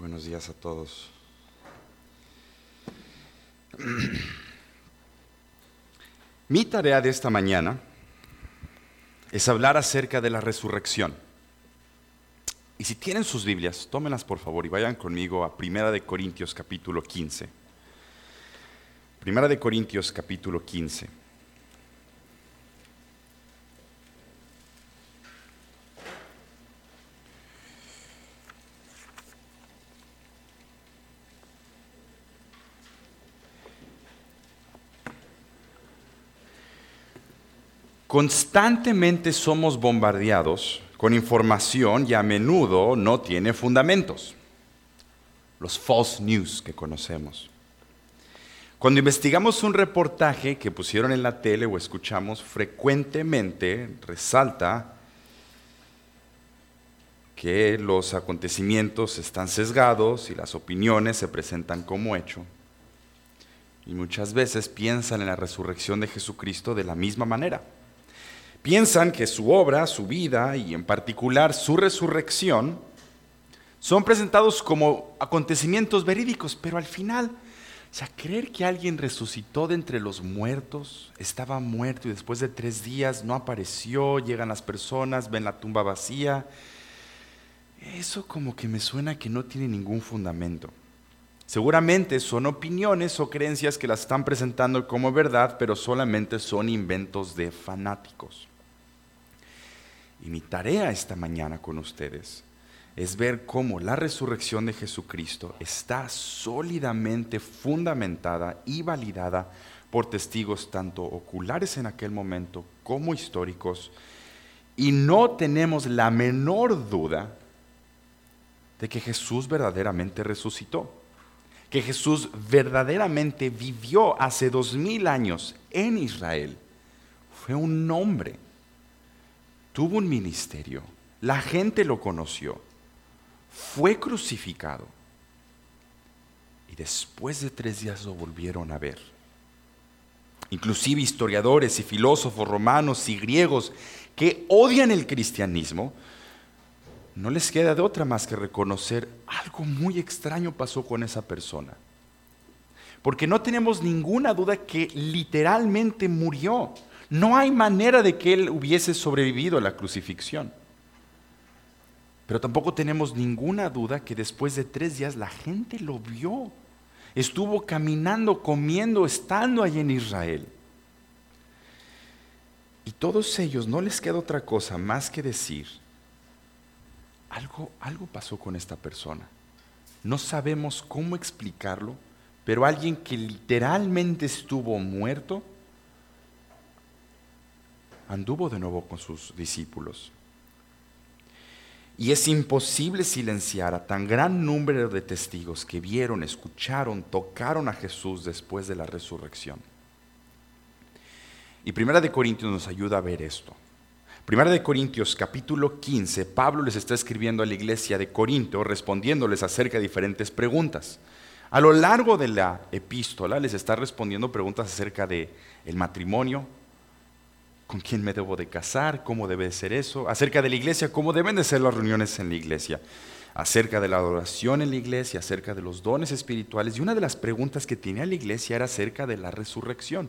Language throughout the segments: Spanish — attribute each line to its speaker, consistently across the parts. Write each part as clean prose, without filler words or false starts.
Speaker 1: Buenos días a todos. Mi tarea de esta mañana es hablar acerca de la resurrección. Y si tienen sus Biblias, tómenlas por favor y vayan conmigo a 1 Corintios capítulo 15. 1 Corintios capítulo 15. Constantemente somos bombardeados con información y a menudo no tiene fundamentos. Los false news que conocemos. Cuando investigamos un reportaje que pusieron en la tele o escuchamos, frecuentemente resalta que los acontecimientos están sesgados y las opiniones se presentan como hecho. Y muchas veces piensan en la resurrección de Jesucristo de la misma manera. Piensan que su obra, su vida y en particular su resurrección son presentados como acontecimientos verídicos, pero al final, creer que alguien resucitó de entre los muertos, estaba muerto y después de 3 días no apareció, llegan las personas, ven la tumba vacía, eso como que me suena que no tiene ningún fundamento. Seguramente son opiniones o creencias que las están presentando como verdad, pero solamente son inventos de fanáticos. Y mi tarea esta mañana con ustedes es ver cómo la resurrección de Jesucristo está sólidamente fundamentada y validada por testigos tanto oculares en aquel momento como históricos, y no tenemos la menor duda de que Jesús verdaderamente resucitó, que Jesús verdaderamente vivió hace 2000 años en Israel. Fue un hombre, tuvo un ministerio, la gente lo conoció, fue crucificado y después de 3 días lo volvieron a ver. Inclusive historiadores y filósofos romanos y griegos que odian el cristianismo, no les queda de otra más que reconocer algo muy extraño pasó con esa persona. Porque no tenemos ninguna duda que literalmente murió. No hay manera de que él hubiese sobrevivido a la crucifixión. Pero tampoco tenemos ninguna duda que después de 3 días la gente lo vio. Estuvo caminando, comiendo, estando allí en Israel. Y todos ellos no les queda otra cosa más que decir, algo pasó con esta persona. No sabemos cómo explicarlo, pero alguien que literalmente estuvo muerto, anduvo de nuevo con sus discípulos. Y es imposible silenciar a tan gran número de testigos que vieron, escucharon, tocaron a Jesús después de la resurrección. Y 1 Corintios nos ayuda a ver esto. 1 Corintios capítulo 15, Pablo les está escribiendo a la iglesia de Corinto, respondiéndoles acerca de diferentes preguntas. A lo largo de la epístola les está respondiendo preguntas acerca de el matrimonio, con quién me debo de casar, cómo debe de ser eso, acerca de la iglesia, cómo deben de ser las reuniones en la iglesia, acerca de la adoración en la iglesia, acerca de los dones espirituales. Y una de las preguntas que tenía la iglesia era acerca de la resurrección.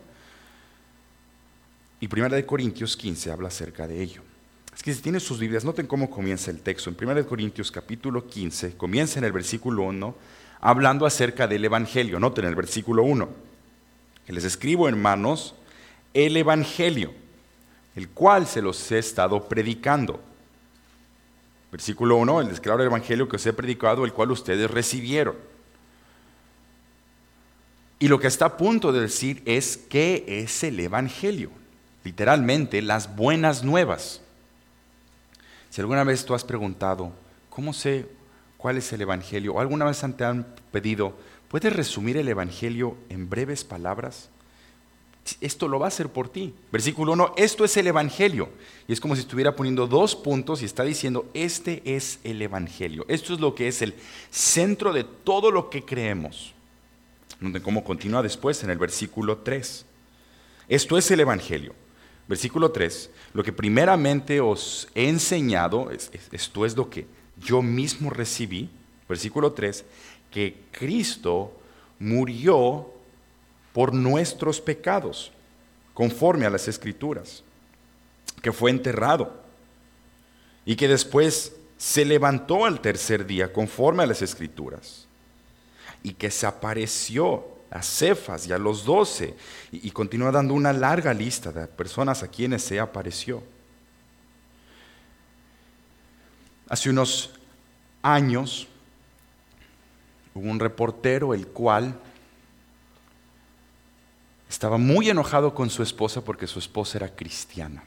Speaker 1: Y 1 Corintios 15 habla acerca de ello. Es que si tienen sus Biblias, noten cómo comienza el texto. En 1 Corintios capítulo 15, comienza en el versículo 1, hablando acerca del Evangelio. Noten el versículo 1, que les escribo, hermanos, el Evangelio, el cual se los he estado predicando. Versículo 1, les declaro el Evangelio que os he predicado, el cual ustedes recibieron. Y lo que está a punto de decir es, ¿qué es el Evangelio? Literalmente, las buenas nuevas. Si alguna vez tú has preguntado, ¿cómo sé cuál es el Evangelio? O alguna vez te han pedido, ¿puedes resumir el Evangelio en breves palabras? Esto lo va a hacer por ti. Versículo 1, esto es el Evangelio. Y es como si estuviera poniendo 2 puntos y está diciendo, este es el Evangelio. Esto es lo que es el centro de todo lo que creemos. Como continúa después en el versículo 3. Esto es el Evangelio. Versículo 3, lo que primeramente os he enseñado, esto es lo que yo mismo recibí. versículo 3, que Cristo murió por nuestros pecados, conforme a las Escrituras, que fue enterrado y que después se levantó al tercer día, conforme a las Escrituras, y que se apareció a Cefas y a los 12, y continúa dando una larga lista de personas a quienes se apareció. Hace unos años hubo un reportero el cual estaba muy enojado con su esposa porque su esposa era cristiana.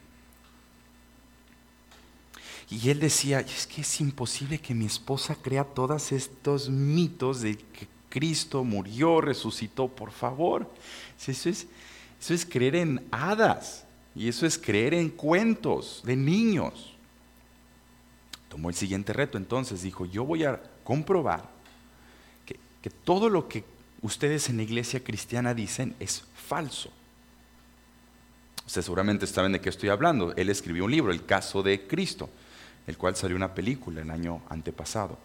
Speaker 1: Y él decía, es que es imposible que mi esposa crea todos estos mitos de que Cristo murió, resucitó, por favor. Eso es creer en hadas y eso es creer en cuentos de niños. Tomó el siguiente reto, entonces dijo, yo voy a comprobar que todo lo que ustedes en la iglesia cristiana dicen es falso. Ustedes seguramente saben de qué estoy hablando. Él escribió un libro, El caso de Cristo, el cual salió una película el año antepasado.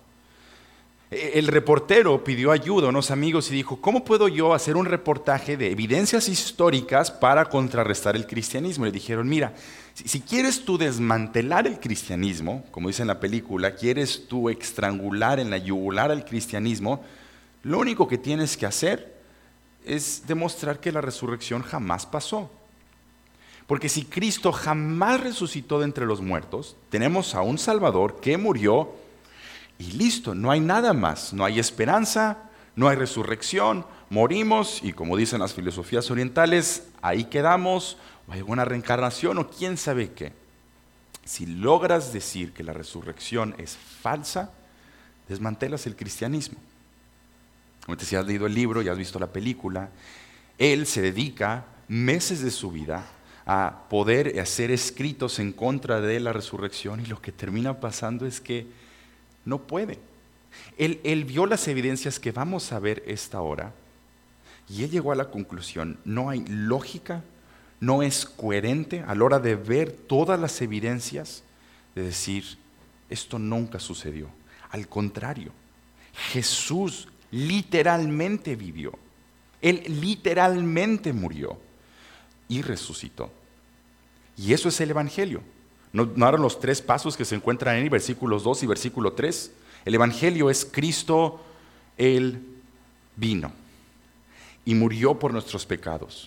Speaker 1: El reportero pidió ayuda a unos amigos y dijo, ¿cómo puedo yo hacer un reportaje de evidencias históricas para contrarrestar el cristianismo? Le dijeron, mira, si quieres tú desmantelar el cristianismo, como dice en la película, quieres tú estrangular en la yugular al cristianismo, lo único que tienes que hacer es demostrar que la resurrección jamás pasó. Porque si Cristo jamás resucitó de entre los muertos, tenemos a un Salvador que murió y listo, no hay nada más, no hay esperanza, no hay resurrección, morimos y como dicen las filosofías orientales, ahí quedamos, o hay alguna reencarnación o quién sabe qué. Si logras decir que la resurrección es falsa, desmantelas el cristianismo. Como si has leído el libro y has visto la película, él se dedica meses de su vida a poder hacer escritos en contra de la resurrección y lo que termina pasando es que no puede. Él vio las evidencias que vamos a ver esta hora y él llegó a la conclusión, no hay lógica, no es coherente a la hora de ver todas las evidencias de decir, esto nunca sucedió. Al contrario, Jesús literalmente vivió, él literalmente murió y resucitó. Y eso es el Evangelio. ¿No eran los 3 pasos que se encuentran en versículos 2 y versículo 3? El Evangelio es Cristo, Él vino y murió por nuestros pecados.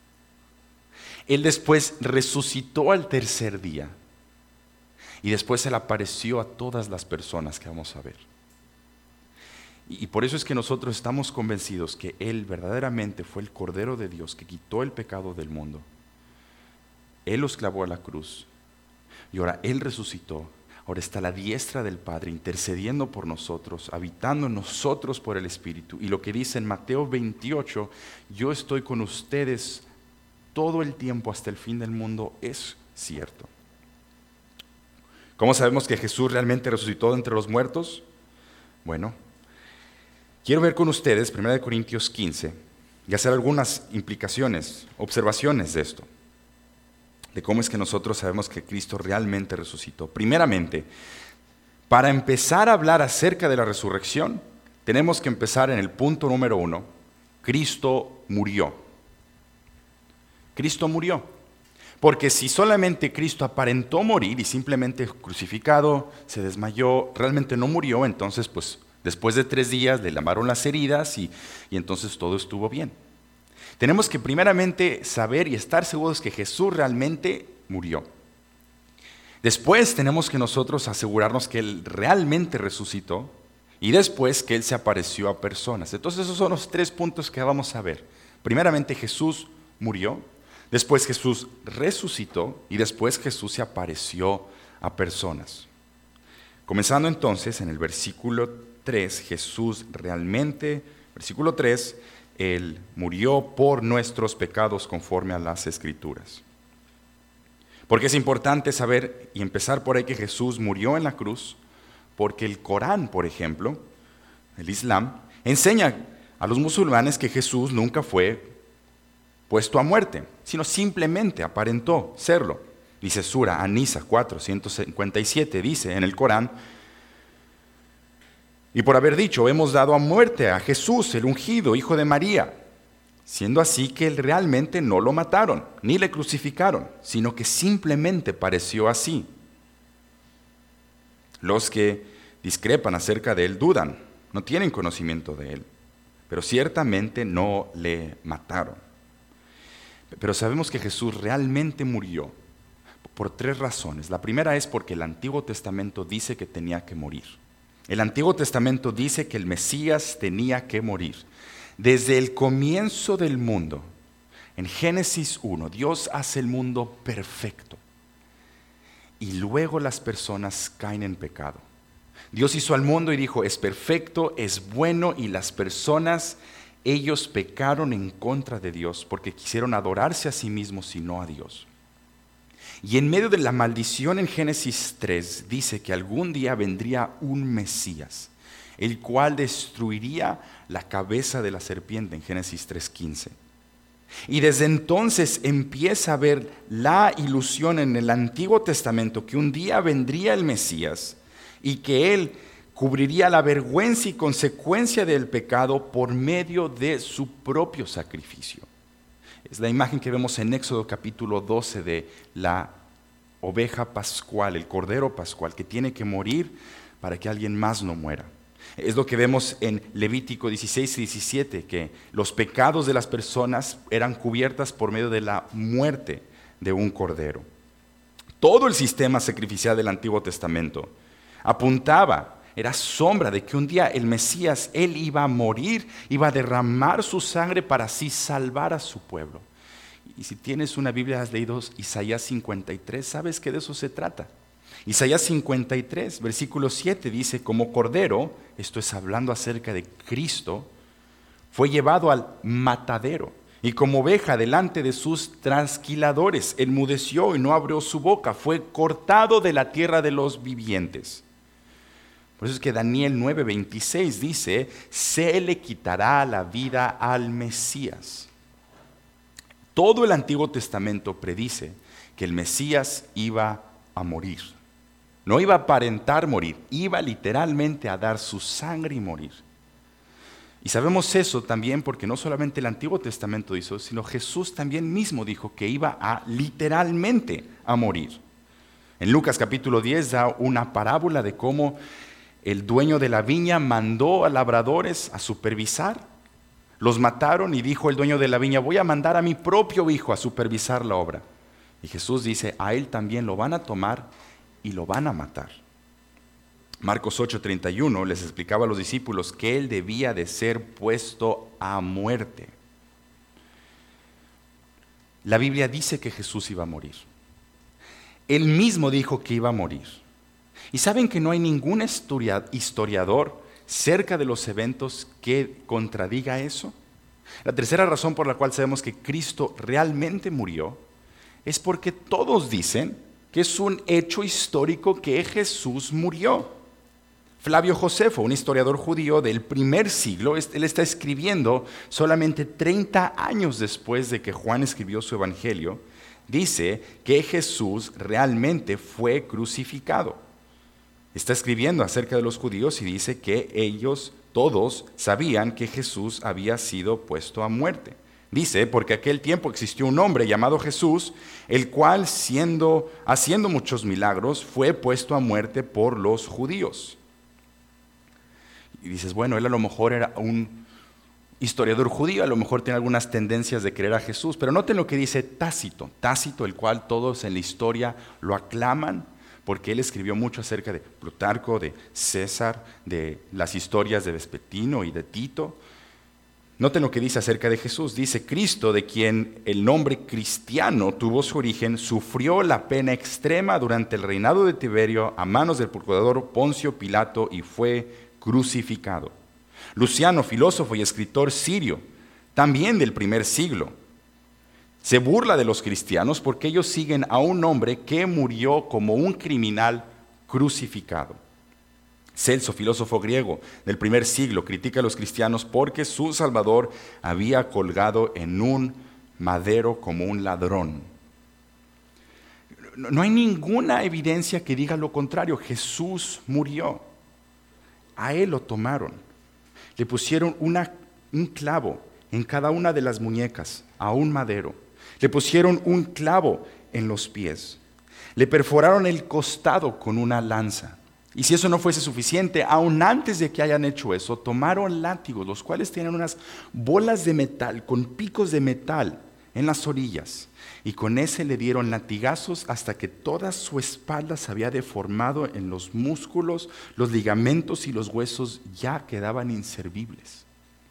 Speaker 1: Él después resucitó al tercer día y después Él apareció a todas las personas que vamos a ver. Y por eso es que nosotros estamos convencidos que Él verdaderamente fue el Cordero de Dios que quitó el pecado del mundo. Él los clavó a la cruz. Y ahora Él resucitó, ahora está a la diestra del Padre intercediendo por nosotros, habitando en nosotros por el Espíritu. Y lo que dice en Mateo 28, yo estoy con ustedes todo el tiempo hasta el fin del mundo, es cierto. ¿Cómo sabemos que Jesús realmente resucitó de entre los muertos? Bueno, quiero ver con ustedes 1 Corintios 15 y hacer algunas implicaciones, observaciones de esto. De cómo es que nosotros sabemos que Cristo realmente resucitó. Primeramente, para empezar a hablar acerca de la resurrección, tenemos que empezar en el punto número 1. Cristo murió. Cristo murió. Porque si solamente Cristo aparentó morir y simplemente crucificado, se desmayó, realmente no murió, entonces pues después de 3 días le lavaron las heridas y entonces todo estuvo bien. Tenemos que primeramente saber y estar seguros que Jesús realmente murió. Después tenemos que nosotros asegurarnos que Él realmente resucitó y después que Él se apareció a personas. Entonces esos son los 3 puntos que vamos a ver. Primeramente Jesús murió, después Jesús resucitó y después Jesús se apareció a personas. Comenzando entonces en el versículo 3, Jesús realmente, versículo 3, Él murió por nuestros pecados conforme a las Escrituras. Porque es importante saber y empezar por ahí que Jesús murió en la cruz, porque el Corán, por ejemplo, el Islam, enseña a los musulmanes que Jesús nunca fue puesto a muerte, sino simplemente aparentó serlo. Dice Sura An-Nisa 4:157, dice en el Corán, Y por haber dicho, hemos dado a muerte a Jesús, el ungido, hijo de María, siendo así que realmente no lo mataron, ni le crucificaron, sino que simplemente pareció así. Los que discrepan acerca de él dudan, no tienen conocimiento de él, pero ciertamente no le mataron. Pero sabemos que Jesús realmente murió por 3 razones. La primera es porque el Antiguo Testamento dice que tenía que morir. El Antiguo Testamento dice que el Mesías tenía que morir. Desde el comienzo del mundo, en Génesis 1, Dios hace el mundo perfecto. Y luego las personas caen en pecado. Dios hizo al mundo y dijo, es perfecto, es bueno, y las personas, ellos pecaron en contra de Dios porque quisieron adorarse a sí mismos y no a Dios. Y en medio de la maldición en Génesis 3 dice que algún día vendría un Mesías, el cual destruiría la cabeza de la serpiente en Génesis 3:15. Y desde entonces empieza a haber la ilusión en el Antiguo Testamento que un día vendría el Mesías y que Él cubriría la vergüenza y consecuencia del pecado por medio de su propio sacrificio. Es la imagen que vemos en Éxodo capítulo 12 de la oveja pascual, el cordero pascual, que tiene que morir para que alguien más no muera. Es lo que vemos en Levítico 16 y 17, que los pecados de las personas eran cubiertas por medio de la muerte de un cordero. Todo el sistema sacrificial del Antiguo Testamento apuntaba, era sombra de que un día el Mesías, Él iba a morir, iba a derramar su sangre para así salvar a su pueblo. Y si tienes una Biblia, has leído Isaías 53, sabes que de eso se trata. Isaías 53, versículo 7 dice, como cordero, esto es hablando acerca de Cristo, fue llevado al matadero, y como oveja delante de sus trasquiladores, enmudeció y no abrió su boca, fue cortado de la tierra de los vivientes. Por eso es que Daniel 9:26 dice, se le quitará la vida al Mesías. Todo el Antiguo Testamento predice que el Mesías iba a morir. No iba a aparentar morir, iba literalmente a dar su sangre y morir. Y sabemos eso también porque no solamente el Antiguo Testamento hizo, sino Jesús también mismo dijo que iba a literalmente a morir. En Lucas capítulo 10 da una parábola de cómo el dueño de la viña mandó a labradores a supervisar. Los mataron y dijo el dueño de la viña, voy a mandar a mi propio hijo a supervisar la obra. Y Jesús dice, a él también lo van a tomar y lo van a matar. Marcos 8:31 les explicaba a los discípulos que él debía de ser puesto a muerte. La Biblia dice que Jesús iba a morir. Él mismo dijo que iba a morir. Y saben que no hay ningún historiador cerca de los eventos que contradiga eso. La tercera razón por la cual sabemos que Cristo realmente murió es porque todos dicen que es un hecho histórico que Jesús murió. Flavio Josefo, un historiador judío del primer siglo, él está escribiendo solamente 30 años después de que Juan escribió su evangelio, dice que Jesús realmente fue crucificado. Está escribiendo acerca de los judíos y dice que ellos todos sabían que Jesús había sido puesto a muerte. Dice, porque aquel tiempo existió un hombre llamado Jesús, el cual haciendo muchos milagros, fue puesto a muerte por los judíos. Y dices, bueno, él a lo mejor era un historiador judío, a lo mejor tiene algunas tendencias de creer a Jesús, pero noten lo que dice Tácito, el cual todos en la historia lo aclaman, porque él escribió mucho acerca de Plutarco, de César, de las historias de Vespetino y de Tito. Noten lo que dice acerca de Jesús. Dice, Cristo, de quien el nombre cristiano tuvo su origen, sufrió la pena extrema durante el reinado de Tiberio a manos del procurador Poncio Pilato y fue crucificado. Luciano, filósofo y escritor sirio, también del primer siglo, se burla de los cristianos porque ellos siguen a un hombre que murió como un criminal crucificado. Celso, filósofo griego del primer siglo, critica a los cristianos porque su Salvador había colgado en un madero como un ladrón. No hay ninguna evidencia que diga lo contrario. Jesús murió. A él lo tomaron. Le pusieron un clavo en cada una de las muñecas, a un madero. Le pusieron un clavo en los pies. Le perforaron el costado con una lanza. Y si eso no fuese suficiente, aún antes de que hayan hecho eso, tomaron látigos, los cuales tenían unas bolas de metal, con picos de metal en las orillas. Y con ese le dieron latigazos hasta que toda su espalda se había deformado en los músculos, los ligamentos y los huesos ya quedaban inservibles.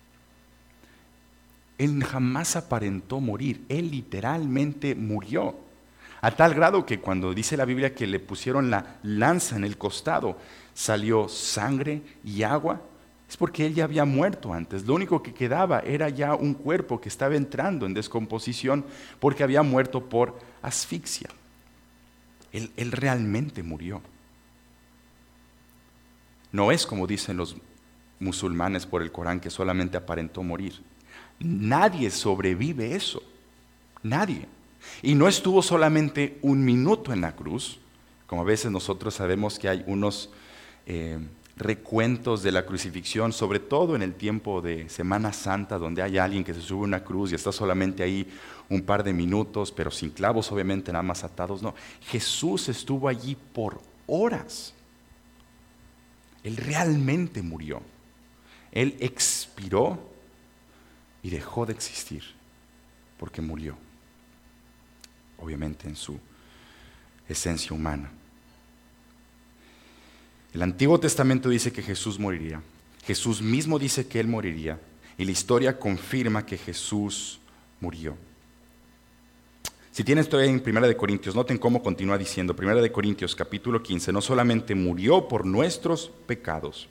Speaker 1: Él jamás aparentó morir, él literalmente murió. A tal grado que cuando dice la Biblia que le pusieron la lanza en el costado, salió sangre y agua, es porque él ya había muerto antes. Lo único que quedaba era ya un cuerpo que estaba entrando en descomposición porque había muerto por asfixia. Él realmente murió. No es como dicen los musulmanes por el Corán, que solamente aparentó morir. Nadie sobrevive eso. Nadie. Y no estuvo solamente un minuto en la cruz, como a veces nosotros sabemos que hay unos recuentos de la crucifixión, sobre todo en el tiempo de Semana Santa, donde hay alguien que se sube a una cruz y está solamente ahí un par de minutos, pero sin clavos, obviamente, nada más atados. No, Jesús estuvo allí por horas. Él realmente murió. Él expiró y dejó de existir porque murió, obviamente en su esencia humana. El Antiguo Testamento dice que Jesús moriría. Jesús mismo dice que Él moriría. Y la historia confirma que Jesús murió. Si tienen todavía en 1 Corintios, noten cómo continúa diciendo. 1 Corintios capítulo 15, no solamente murió por nuestros pecados,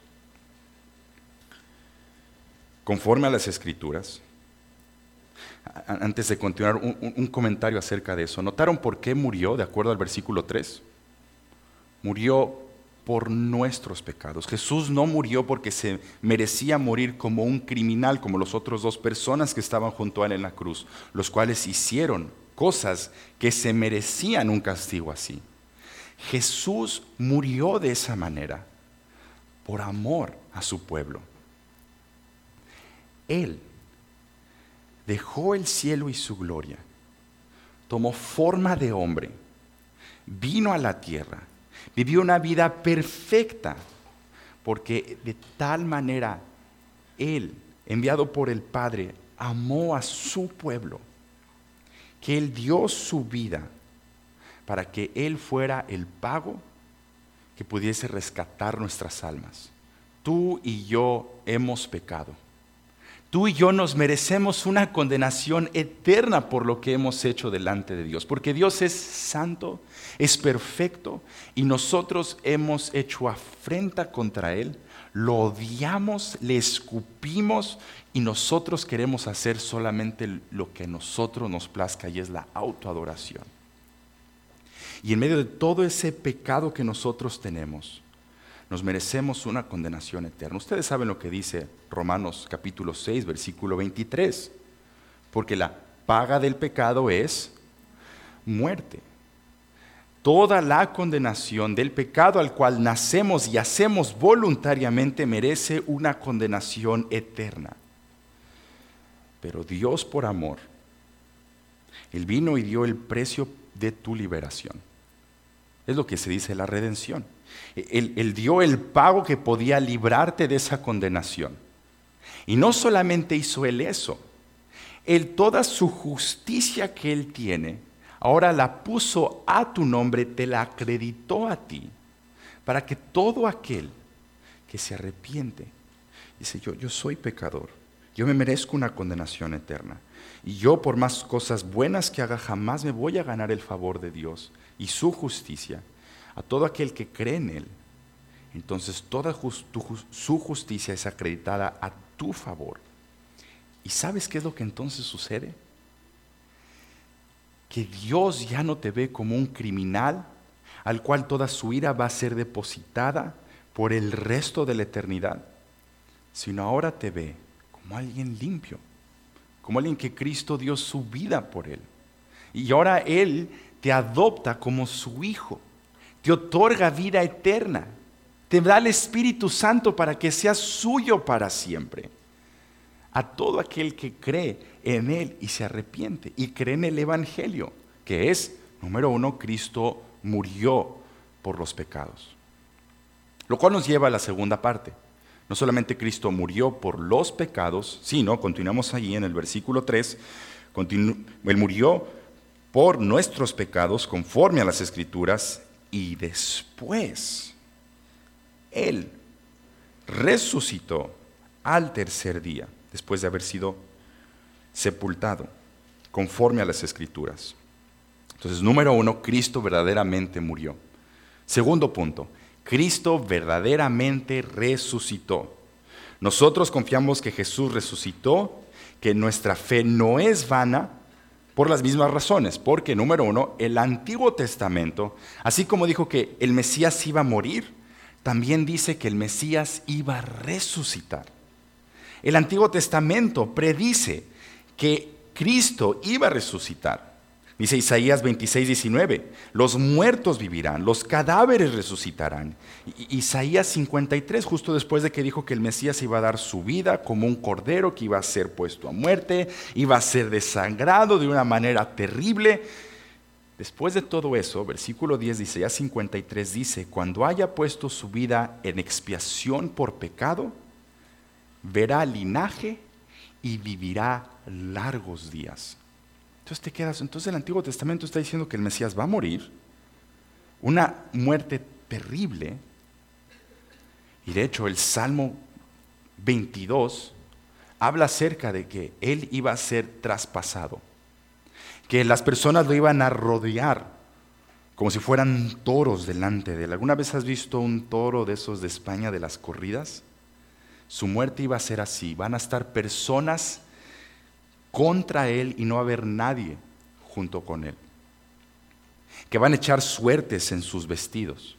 Speaker 1: conforme a las Escrituras. Antes de continuar, un comentario acerca de eso. ¿Notaron por qué murió, de acuerdo al versículo 3? Murió por nuestros pecados. Jesús no murió porque se merecía morir como un criminal, como los otros dos personas que estaban junto a él en la cruz, los cuales hicieron cosas que se merecían un castigo así. Jesús murió de esa manera por amor a su pueblo. Él dejó el cielo y su gloria, tomó forma de hombre, vino a la tierra, vivió una vida perfecta, porque de tal manera Él, enviado por el Padre, amó a su pueblo, que Él dio su vida para que Él fuera el pago que pudiese rescatar nuestras almas. Tú y yo hemos pecado. Tú y yo nos merecemos una condenación eterna por lo que hemos hecho delante de Dios, porque Dios es santo, es perfecto, y nosotros hemos hecho afrenta contra Él, lo odiamos, le escupimos, y nosotros queremos hacer solamente lo que a nosotros nos plazca, y es la autoadoración. Y en medio de todo ese pecado que nosotros tenemos, nos merecemos una condenación eterna. Ustedes saben lo que dice Romanos capítulo 6, versículo 23. Porque la paga del pecado es muerte. Toda la condenación del pecado al cual nacemos y hacemos voluntariamente merece una condenación eterna. Pero Dios, por amor, Él vino y dio el precio de tu liberación. Es lo que se dice la redención. Él dio el pago que podía librarte de esa condenación. Y no solamente hizo Él eso, Él toda su justicia que Él tiene, ahora la puso a tu nombre, te la acreditó a ti, para que todo aquel que se arrepiente, dice yo soy pecador, yo me merezco una condenación eterna, y yo por más cosas buenas que haga jamás me voy a ganar el favor de Dios y su justicia. A todo aquel que cree en Él, entonces toda su justicia es acreditada a tu favor. ¿Y sabes qué es lo que entonces sucede? Que Dios ya no te ve como un criminal al cual toda su ira va a ser depositada por el resto de la eternidad, sino ahora te ve como alguien limpio, como alguien que Cristo dio su vida por Él. Y ahora Él te adopta como su hijo. Te otorga vida eterna. Te da el Espíritu Santo para que sea suyo para siempre. A todo aquel que cree en Él y se arrepiente y cree en el Evangelio, que es, número uno, Cristo murió por los pecados. Lo cual nos lleva a la segunda parte. No solamente Cristo murió por los pecados, sino, continuamos allí en el versículo 3, Él murió por nuestros pecados conforme a las Escrituras y después Él resucitó al tercer día, después de haber sido sepultado, conforme a las Escrituras. Entonces, número uno, Cristo verdaderamente murió. Segundo punto, Cristo verdaderamente resucitó. Nosotros confiamos que Jesús resucitó, que nuestra fe no es vana, por las mismas razones, porque número uno, el Antiguo Testamento, así como dijo que el Mesías iba a morir, también dice que el Mesías iba a resucitar. El Antiguo Testamento predice que Cristo iba a resucitar. Dice Isaías 26:19, los muertos vivirán, los cadáveres resucitarán. Isaías 53, justo después de que dijo que el Mesías iba a dar su vida como un cordero que iba a ser puesto a muerte, iba a ser desangrado de una manera terrible. Después de todo eso, versículo 10 de Isaías 53 dice, cuando haya puesto su vida en expiación por pecado, verá linaje y vivirá largos días. Entonces te quedas, entonces el Antiguo Testamento está diciendo que el Mesías va a morir, una muerte terrible, y de hecho el Salmo 22 habla acerca de que Él iba a ser traspasado, que las personas lo iban a rodear como si fueran toros delante de Él. ¿Alguna vez has visto un toro de esos de España, de las corridas? Su muerte iba a ser así, van a estar personas contra Él y no va a haber nadie junto con Él, que van a echar suertes en sus vestidos.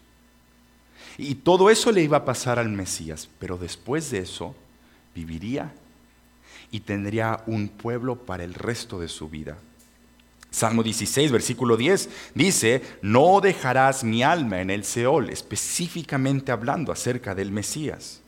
Speaker 1: Y todo eso le iba a pasar al Mesías, pero después de eso viviría y tendría un pueblo para el resto de su vida. Salmo 16, versículo 10 dice, no dejarás mi alma en el Seol, específicamente hablando acerca del Mesías.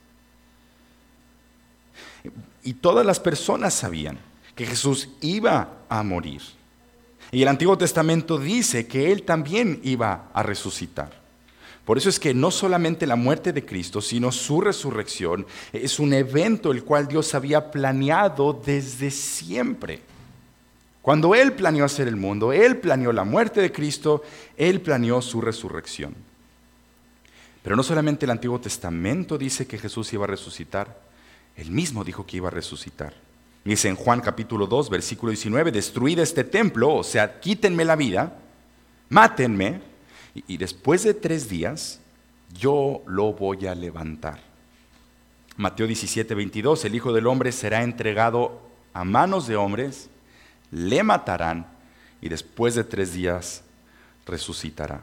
Speaker 1: Y todas las personas sabían que Jesús iba a morir. Y el Antiguo Testamento dice que Él también iba a resucitar. Por eso es que no solamente la muerte de Cristo, sino su resurrección es un evento el cual Dios había planeado desde siempre. Cuando Él planeó hacer el mundo, Él planeó la muerte de Cristo, Él planeó su resurrección. Pero no solamente el Antiguo Testamento dice que Jesús iba a resucitar, Él mismo dijo que iba a resucitar. Dice en Juan capítulo 2, versículo 19, destruid este templo, o sea, quítenme la vida, mátenme, y después de 3 días yo lo voy a levantar. Mateo 17, 22, el Hijo del Hombre será entregado a manos de hombres, le matarán, y después de 3 días resucitará.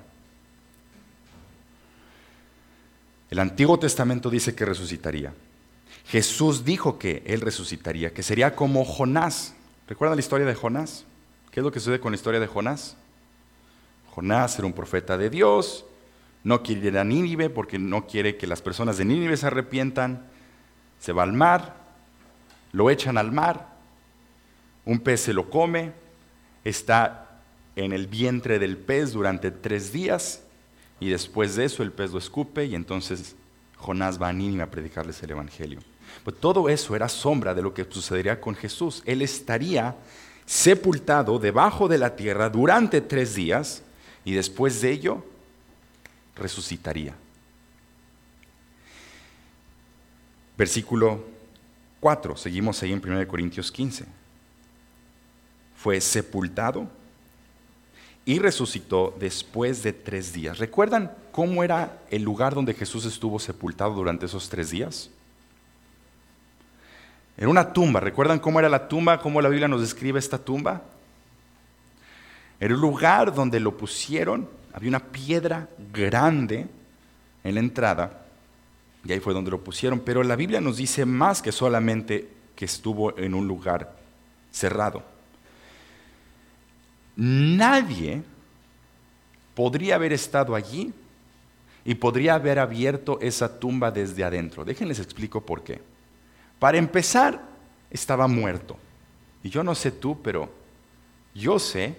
Speaker 1: El Antiguo Testamento dice que resucitaría. Jesús dijo que Él resucitaría, que sería como Jonás. ¿Recuerdan la historia de Jonás? ¿Qué es lo que sucede con la historia de Jonás? Jonás era un profeta de Dios, no quiere ir a Nínive porque no quiere que las personas de Nínive se arrepientan. Se va al mar, lo echan al mar, un pez se lo come, está en el vientre del pez durante 3 días y después de eso el pez lo escupe y entonces Jonás va a Nínive a predicarles el Evangelio. Pues todo eso era sombra de lo que sucedería con Jesús. Él estaría sepultado debajo de la tierra durante 3 días y después de ello resucitaría. Versículo 4, seguimos ahí en 1 Corintios 15. Fue sepultado y resucitó después de 3 días. ¿Recuerdan cómo era el lugar donde Jesús estuvo sepultado durante esos 3 días? Era una tumba. ¿Recuerdan cómo era la tumba? ¿Cómo la Biblia nos describe esta tumba? Era un lugar donde lo pusieron, había una piedra grande en la entrada, y ahí fue donde lo pusieron, pero la Biblia nos dice más que solamente que estuvo en un lugar cerrado. Nadie podría haber estado allí y podría haber abierto esa tumba desde adentro. Déjenles explico por qué. Para empezar, estaba muerto. Y yo no sé tú, pero yo sé,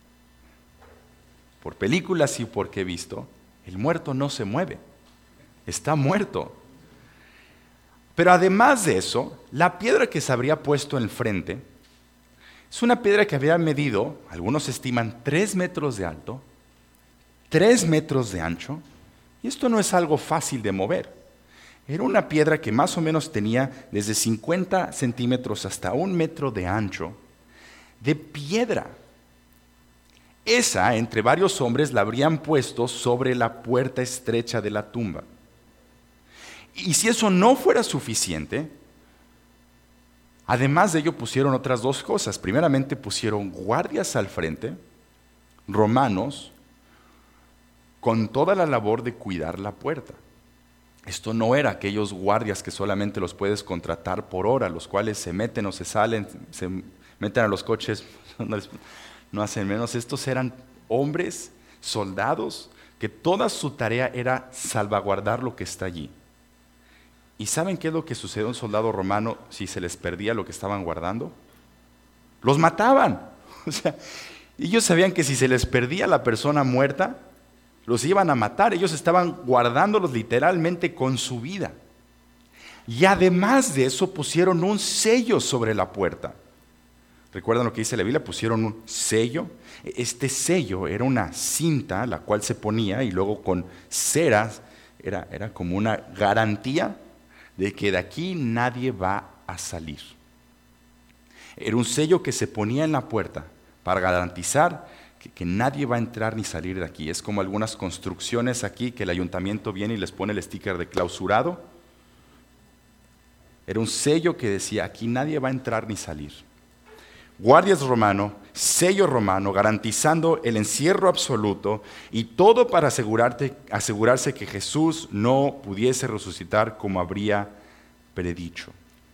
Speaker 1: por películas y porque he visto, el muerto no se mueve. Está muerto. Pero además de eso, la piedra que se habría puesto enfrente es una piedra que había medido, algunos estiman 3 metros de alto, 3 metros de ancho, y esto no es algo fácil de mover. Era una piedra que más o menos tenía desde 50 centímetros hasta 1 metro de ancho, de piedra. Esa, entre varios hombres, la habrían puesto sobre la puerta estrecha de la tumba. Y si eso no fuera suficiente, además de ello pusieron otras 2 cosas. Primeramente pusieron guardias al frente, romanos, con toda la labor de cuidar la puerta. Esto no era aquellos guardias que solamente los puedes contratar por hora, los cuales se meten o se salen, se meten a los coches, no hacen menos. Estos eran hombres, soldados, que toda su tarea era salvaguardar lo que está allí. ¿Y saben qué es lo que sucedió a un soldado romano si se les perdía lo que estaban guardando? Los mataban. O sea, ellos sabían que si se les perdía la persona muerta, los iban a matar. Ellos estaban guardándolos literalmente con su vida. Y además de eso pusieron un sello sobre la puerta. ¿Recuerdan lo que dice la Biblia? Pusieron un sello. Este sello era una cinta la cual se ponía y luego con ceras era como una garantía de que de aquí nadie va a salir. Era un sello que se ponía en la puerta para garantizar que nadie va a entrar ni salir de aquí. Es como algunas construcciones aquí que el ayuntamiento viene y les pone el sticker de clausurado. Era un sello que decía, aquí nadie va a entrar ni salir. Guardias romano, sello romano, garantizando el encierro absoluto y todo para asegurarse que Jesús no pudiese resucitar como habría predicho.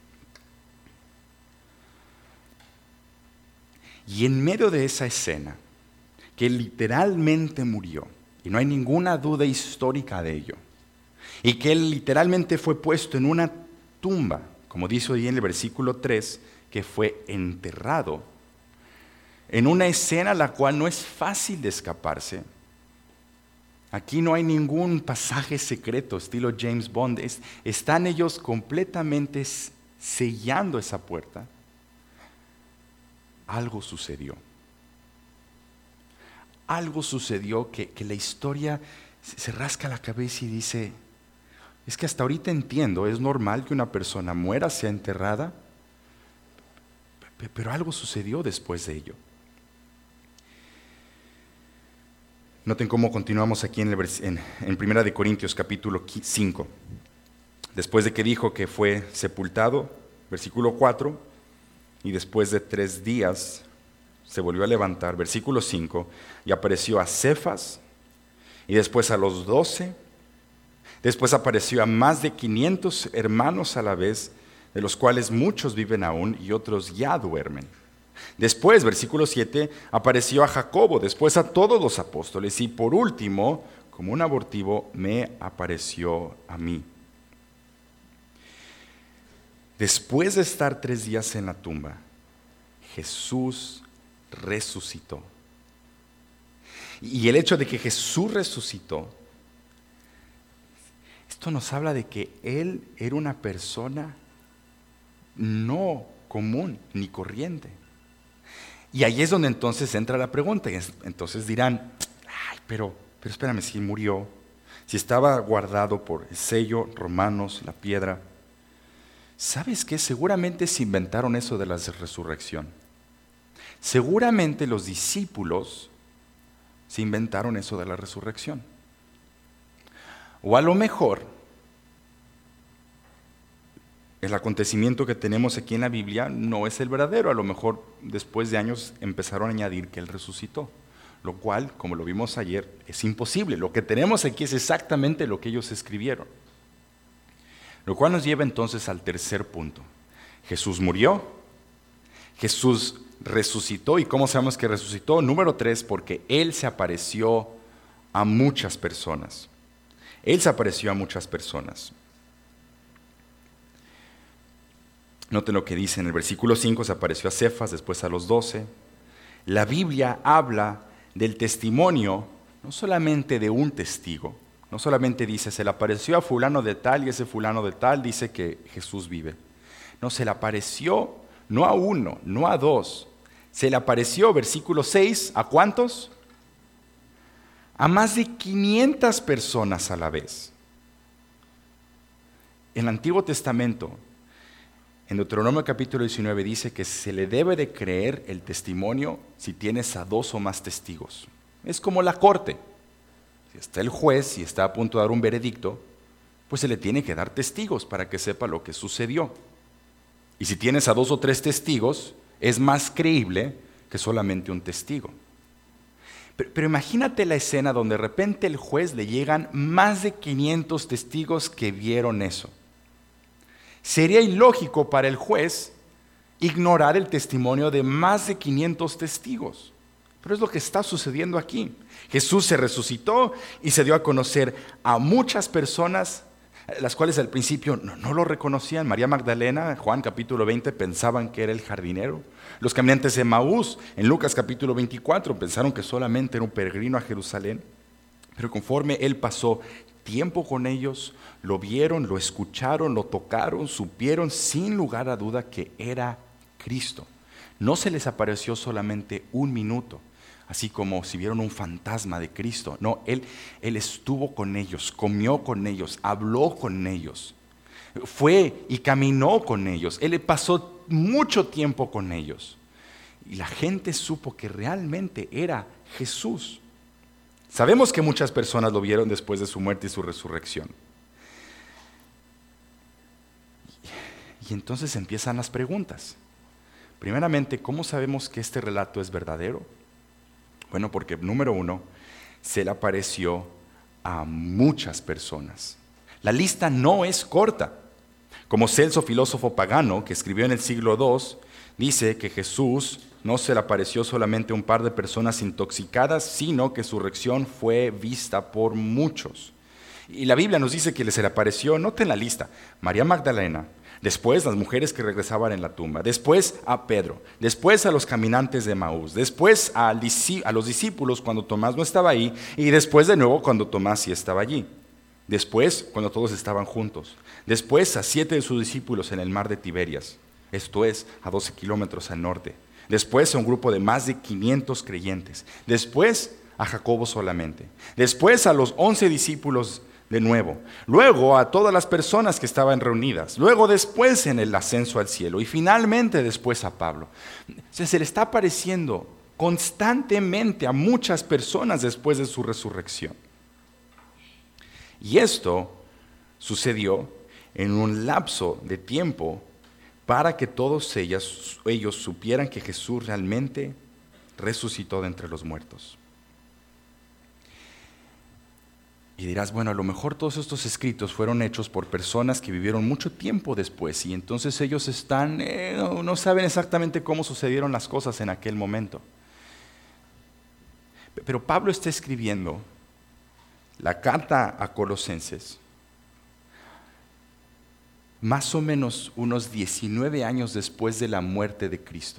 Speaker 1: Y en medio de esa escena, que literalmente murió, y no hay ninguna duda histórica de ello, y que él literalmente fue puesto en una tumba, como dice ahí en el versículo 3, que fue enterrado, en una escena la cual no es fácil de escaparse. Aquí no hay ningún pasaje secreto, estilo James Bond. Están ellos completamente sellando esa puerta. Algo sucedió. Algo sucedió que la historia se rasca la cabeza y dice, es que hasta ahorita entiendo, es normal que una persona muera, sea enterrada, pero algo sucedió después de ello. Noten cómo continuamos aquí en 1 Corintios capítulo 5. Después de que dijo que fue sepultado, versículo 4, y después de 3 días se volvió a levantar, versículo 5, y apareció a Cefas, y después a los 12, después apareció a más de 500 hermanos a la vez, de los cuales muchos viven aún y otros ya duermen. Después, versículo 7, apareció a Jacobo, después a todos los apóstoles, y por último, como un abortivo, me apareció a mí. Después de estar 3 días en la tumba, Jesús resucitó. Y el hecho de que Jesús resucitó, esto nos habla de que Él era una persona no común ni corriente. Y ahí es donde entonces entra la pregunta. Entonces dirán, ay, pero espérame, si murió, si estaba guardado por el sello, romanos, la piedra. ¿Sabes qué? Seguramente se inventaron eso de la resurrección. Seguramente los discípulos se inventaron eso de la resurrección. O a lo mejor el acontecimiento que tenemos aquí en la Biblia no es el verdadero. A lo mejor después de años empezaron a añadir que Él resucitó, lo cual, como lo vimos ayer, es imposible. Lo que tenemos aquí es exactamente lo que ellos escribieron. Lo cual nos lleva entonces al tercer punto. Jesús murió, Jesús resucitó. ¿Y cómo sabemos que resucitó? Número 3, porque Él se apareció a muchas personas. Él se apareció a muchas personas. Noten lo que dice en el versículo 5, se apareció a Cefas, después a los 12. La Biblia habla del testimonio, no solamente de un testigo, no solamente dice, se le apareció a fulano de tal y ese fulano de tal dice que Jesús vive. No, se le apareció no a uno, no a dos, se le apareció, versículo 6, ¿a cuántos? A más de 500 personas a la vez. En el Antiguo Testamento, en Deuteronomio capítulo 19 dice que se le debe de creer el testimonio si tienes a 2 o más testigos. Es como la corte. Si está el juez y está a punto de dar un veredicto, pues se le tiene que dar testigos para que sepa lo que sucedió. Y si tienes a 2 o 3 testigos, es más creíble que solamente un testigo. Pero imagínate la escena donde de repente el juez le llegan más de 500 testigos que vieron eso. Sería ilógico para el juez ignorar el testimonio de más de 500 testigos. Pero es lo que está sucediendo aquí. Jesús se resucitó y se dio a conocer a muchas personas, las cuales al principio no lo reconocían. María Magdalena, Juan capítulo 20, pensaban que era el jardinero. Los caminantes de Maús, en Lucas capítulo 24, pensaron que solamente era un peregrino a Jerusalén. Pero conforme él pasó tiempo con ellos, lo vieron, lo escucharon, lo tocaron, supieron sin lugar a duda que era Cristo. No se les apareció solamente un minuto, así como si vieron un fantasma de Cristo. No, Él estuvo con ellos, comió con ellos, habló con ellos, fue y caminó con ellos. Él pasó mucho tiempo con ellos. Y la gente supo que realmente era Jesús. Sabemos que muchas personas lo vieron después de su muerte y su resurrección. Y entonces empiezan las preguntas. Primeramente, ¿cómo sabemos que este relato es verdadero? Bueno, porque número 1, se le apareció a muchas personas. La lista no es corta. Como Celso, filósofo pagano, que escribió en el siglo II, dice que Jesús no se le apareció solamente a un par de personas intoxicadas, sino que su resurrección fue vista por muchos. Y la Biblia nos dice que se le apareció, noten la lista, María Magdalena, después las mujeres que regresaban en la tumba, después a Pedro, después a los caminantes de Maús, después a los discípulos cuando Tomás no estaba ahí, y después de nuevo cuando Tomás sí estaba allí. Después, cuando todos estaban juntos. Después a 7 de sus discípulos en el mar de Tiberias, esto es, a 12 kilómetros al norte. Después a un grupo de más de 500 creyentes. Después a Jacobo solamente. Después a los 11 discípulos de nuevo. Luego a todas las personas que estaban reunidas. Luego después en el ascenso al cielo. Y finalmente después a Pablo. Se le está apareciendo constantemente a muchas personas después de su resurrección. Y esto sucedió en un lapso de tiempo para que todos ellos supieran que Jesús realmente resucitó de entre los muertos. Y dirás, bueno, a lo mejor todos estos escritos fueron hechos por personas que vivieron mucho tiempo después y entonces ellos no saben exactamente cómo sucedieron las cosas en aquel momento. Pero Pablo está escribiendo la carta a Colosenses más o menos unos 19 años después de la muerte de Cristo.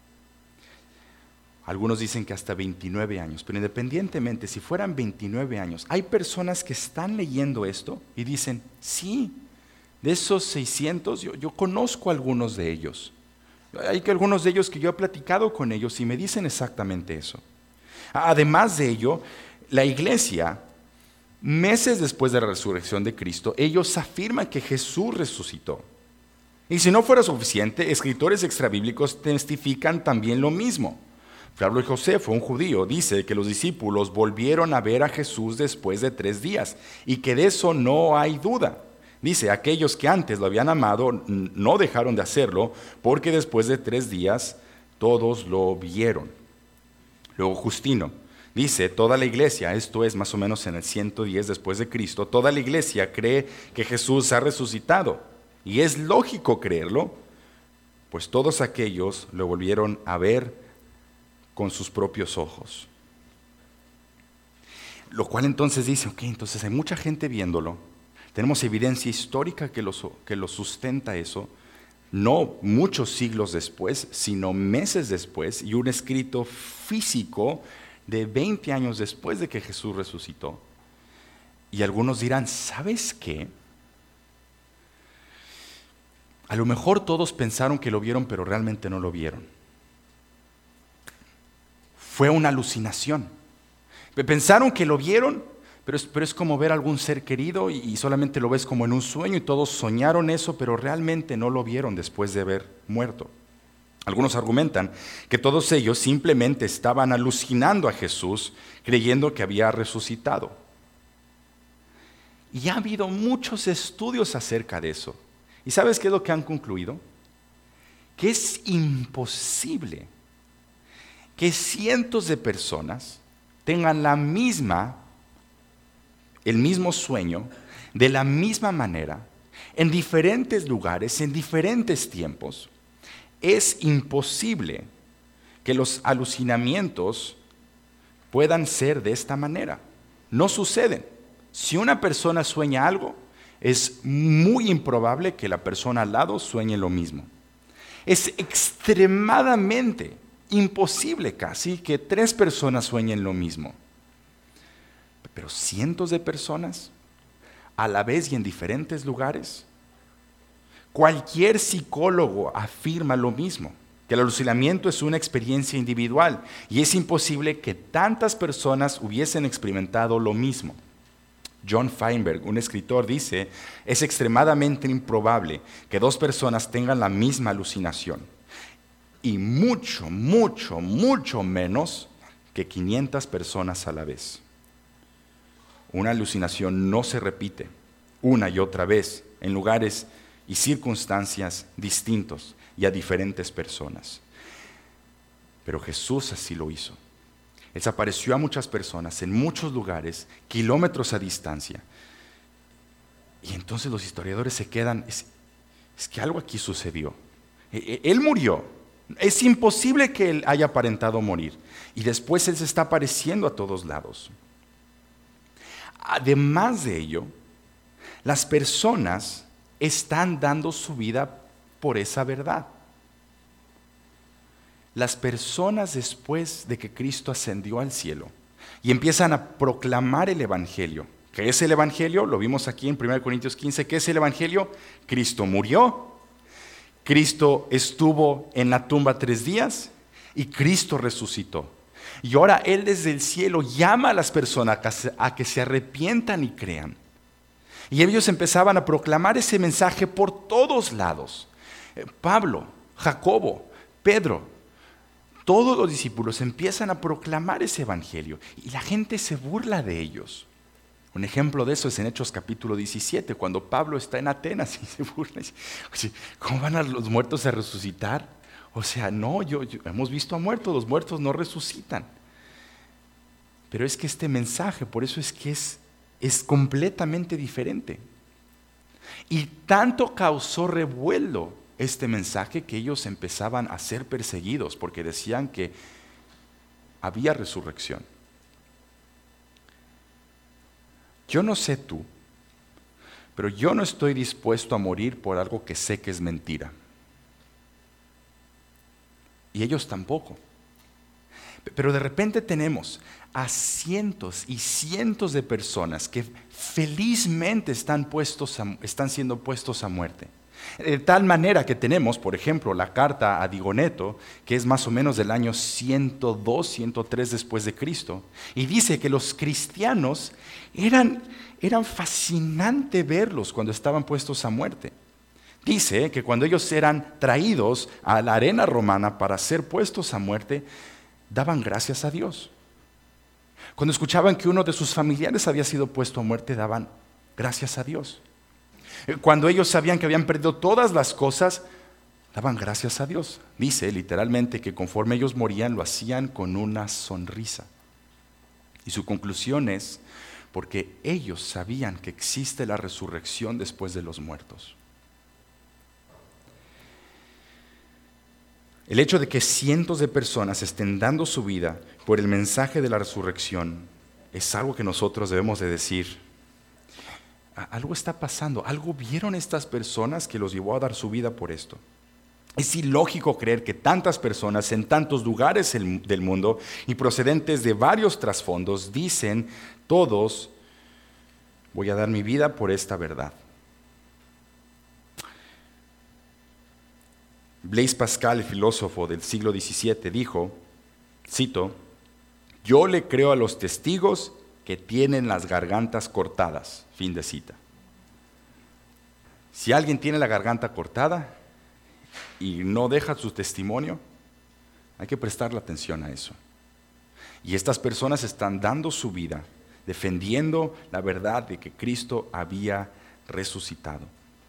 Speaker 1: Algunos dicen que hasta 29 años, pero independientemente, si fueran 29 años, hay personas que están leyendo esto y dicen, sí, de esos 600, yo conozco a algunos de ellos. Hay algunos de ellos que yo he platicado con ellos y me dicen exactamente eso. Además de ello, la iglesia, meses después de la resurrección de Cristo, ellos afirman que Jesús resucitó. Y si no fuera suficiente, escritores extrabíblicos testifican también lo mismo. Pablo y Josefo, un judío, dice que los discípulos volvieron a ver a Jesús después de 3 días y que de eso no hay duda. Dice, aquellos que antes lo habían amado no dejaron de hacerlo porque después de 3 días todos lo vieron. Luego Justino dice, toda la iglesia, esto es más o menos en el 110 después de Cristo, toda la iglesia cree que Jesús ha resucitado. Y es lógico creerlo, pues todos aquellos lo volvieron a ver con sus propios ojos. Lo cual entonces dice, ok, entonces hay mucha gente viéndolo. Tenemos evidencia histórica que lo sustenta eso. No muchos siglos después, sino meses después, y un escrito físico de 20 años después de que Jesús resucitó. Y algunos dirán, ¿sabes qué? A lo mejor todos pensaron que lo vieron, pero realmente no lo vieron. Fue una alucinación. Pensaron que lo vieron, pero es como ver a algún ser querido y solamente lo ves como en un sueño y todos soñaron eso, pero realmente no lo vieron después de haber muerto. Algunos argumentan que todos ellos simplemente estaban alucinando a Jesús creyendo que había resucitado. Y ha habido muchos estudios acerca de eso. ¿Y sabes qué es lo que han concluido? Que es imposible que cientos de personas tengan el mismo sueño, de la misma manera, en diferentes lugares, en diferentes tiempos. Es imposible que los alucinamientos puedan ser de esta manera. No suceden. Si una persona sueña algo, es muy improbable que la persona al lado sueñe lo mismo. Es extremadamente imposible casi que 3 personas sueñen lo mismo. Pero cientos de personas, a la vez y en diferentes lugares. Cualquier psicólogo afirma lo mismo, que el alucinamiento es una experiencia individual y es imposible que tantas personas hubiesen experimentado lo mismo. John Feinberg, un escritor, dice, es extremadamente improbable que 2 personas tengan la misma alucinación y mucho, mucho, mucho menos que 500 personas a la vez. Una alucinación no se repite una y otra vez en lugares y circunstancias distintos y a diferentes personas. Pero Jesús así lo hizo. Él se apareció a muchas personas en muchos lugares, kilómetros a distancia. Y entonces los historiadores se quedan, es que algo aquí sucedió. Él murió. Es imposible que él haya aparentado morir. Y después él se está apareciendo a todos lados. Además de ello, las personas están dando su vida por esa verdad. Las personas después de que Cristo ascendió al cielo y empiezan a proclamar el Evangelio. ¿Qué es el Evangelio? Lo vimos aquí en 1 Corintios 15. ¿Qué es el Evangelio? Cristo murió, Cristo estuvo en la tumba 3 días y Cristo resucitó. Y ahora Él desde el cielo llama a las personas a que se arrepientan y crean. Y ellos empezaban a proclamar ese mensaje por todos lados. Pablo, Jacobo, Pedro, todos los discípulos empiezan a proclamar ese evangelio y la gente se burla de ellos. Un ejemplo de eso es en Hechos capítulo 17, cuando Pablo está en Atenas y se burla. Oye, ¿cómo van a los muertos a resucitar? O sea, no, hemos visto a muertos, los muertos no resucitan. Pero es que este mensaje, por eso es que es completamente diferente. Y tanto causó revuelo este mensaje que ellos empezaban a ser perseguidos porque decían que había resurrección. Yo no sé tú, pero yo no estoy dispuesto a morir por algo que sé que es mentira. Y ellos tampoco. Pero de repente tenemos a cientos y cientos de personas que felizmente están siendo puestos a muerte. De tal manera que tenemos, por ejemplo, la carta a Digoneto, que es más o menos del año 102, 103 después de Cristo, y dice que los cristianos eran fascinante verlos cuando estaban puestos a muerte. Dice que cuando ellos eran traídos a la arena romana para ser puestos a muerte, daban gracias a Dios. Cuando escuchaban que uno de sus familiares había sido puesto a muerte, daban gracias a Dios. Cuando ellos sabían que habían perdido todas las cosas, daban gracias a Dios. Dice literalmente que conforme ellos morían, lo hacían con una sonrisa. Y su conclusión es, porque ellos sabían que existe la resurrección después de los muertos. El hecho de que cientos de personas estén dando su vida por el mensaje de la resurrección es algo que nosotros debemos de decir. Algo está pasando, algo vieron estas personas que los llevó a dar su vida por esto. Es ilógico creer que tantas personas en tantos lugares del mundo y procedentes de varios trasfondos dicen todos, voy a dar mi vida por esta verdad. Blaise Pascal, el filósofo del siglo XVII, dijo, cito, yo le creo a los testigos que tienen las gargantas cortadas. Fin de cita. Si alguien tiene la garganta cortada y no deja su testimonio, hay que prestarle atención a eso. Y estas personas están dando su vida, defendiendo la verdad de que Cristo había resucitado.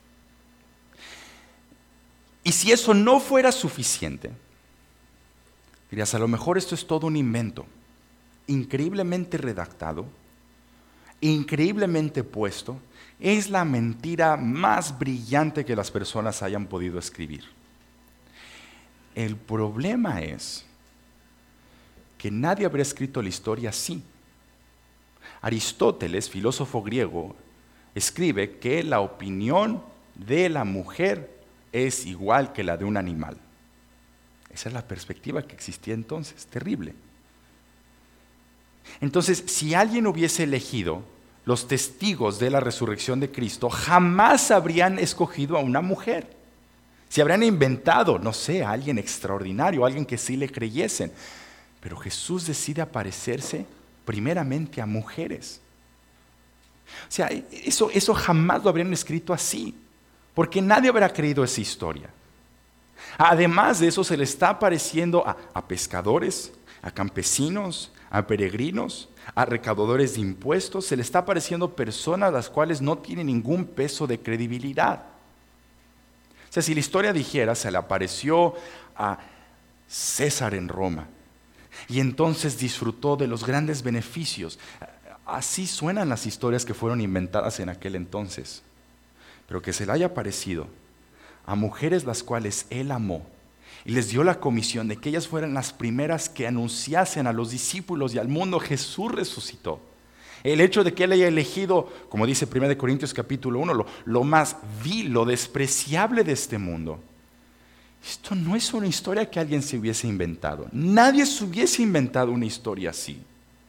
Speaker 1: Y si eso no fuera suficiente, dirías, a lo mejor esto es todo un invento, increíblemente redactado, increíblemente puesto, es la mentira más brillante que las personas hayan podido escribir. El problema es que nadie habría escrito la historia así. Aristóteles, filósofo griego, escribe que la opinión de la mujer es igual que la de un animal. Esa es la perspectiva que existía entonces, terrible. Entonces, si alguien hubiese elegido los testigos de la resurrección de Cristo, jamás habrían escogido a una mujer. Se habrían inventado, no sé, a alguien extraordinario, a alguien que sí le creyesen. Pero Jesús decide aparecerse primeramente a mujeres. O sea, eso jamás lo habrían escrito así, porque nadie habrá creído esa historia. Además de eso, se le está apareciendo a pescadores, a campesinos, a peregrinos, a recaudadores de impuestos. Se le está apareciendo personas las cuales no tienen ningún peso de credibilidad. O sea, si la historia dijera, se le apareció a César en Roma y entonces disfrutó de los grandes beneficios. Así suenan las historias que fueron inventadas en aquel entonces. Pero que se le haya aparecido a mujeres las cuales él amó y les dio la comisión de que ellas fueran las primeras que anunciasen a los discípulos y al mundo Jesús resucitó. El hecho de que él haya elegido, como dice 1 Corintios capítulo 1, lo más vil, lo despreciable de este mundo. Esto no es una historia que alguien se hubiese inventado. Nadie se hubiese inventado una historia así.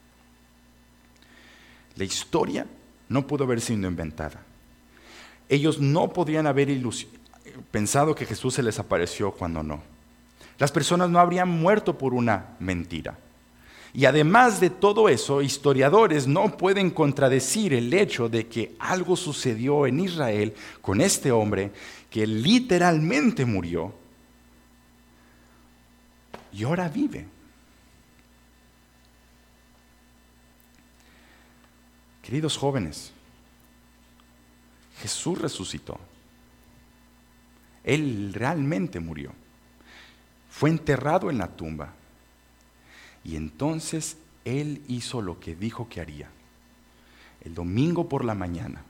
Speaker 1: La historia no pudo haber sido inventada. Ellos no podían haber pensado que Jesús se les apareció cuando no. Las personas no habrían muerto por una mentira. Y además de todo eso, historiadores no pueden contradecir el hecho de que algo sucedió en Israel con este hombre que literalmente murió y ahora vive. Queridos jóvenes, Jesús resucitó. Él realmente murió. Fue enterrado en la tumba. Y entonces Él hizo lo que dijo que haría. El domingo por la mañana,